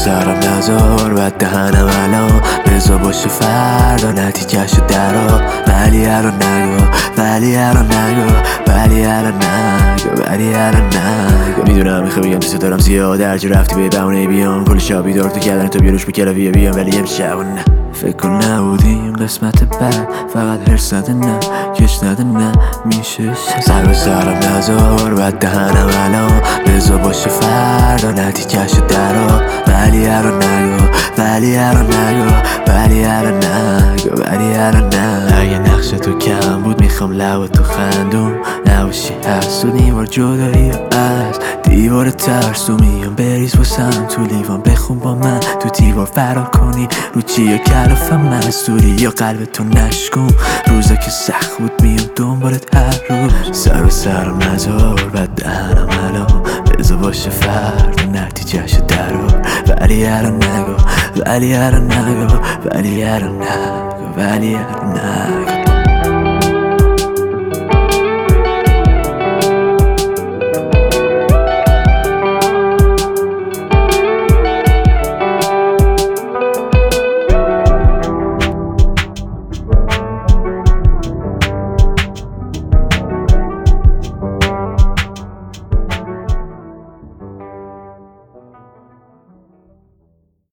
سرم نذار بد دهنم الان، بذار باشه فردا نتیجهشو درار. ولی الان نگو، ولی الان نگو، ولی الان نگو، ولی الان نگو. میدونم میخوای بگم دوست دارم زیاد، هرچی رفتی به بهونه بیام، کل شب بیدار تو کردن تو بیاروش بکلافیه بیام، ولی امشب نه. فکر کن نبودیم قسمت بعد، فقط هرس نده نه، کش نده نه، میشه سر به سرم نذار بد دهنم الان، بذار باشه فردا نتیجهشو درار. ولی الان نگو، ولی الان نگو، ولی الان نگو، ولی الان نگو. اگه نقش تو کم بود میخوام لب تو خندون نباشی، هست و دیوار جدایی از دیوار ترسو میام، بریز واسم تو لیوان، بخون با من تو دیوار فرار کنی رو چی یا کلافم مستوری یا قلب تو نشکن. روزا که سخت بود میام دنبالت هر روز، سر و سرم نذار بد دهنم الان، بذار باشه فردا نتیجهشو درار. ولی الان نگو، ولی الان نگو، ولی الان نگو، ولی الان نگو.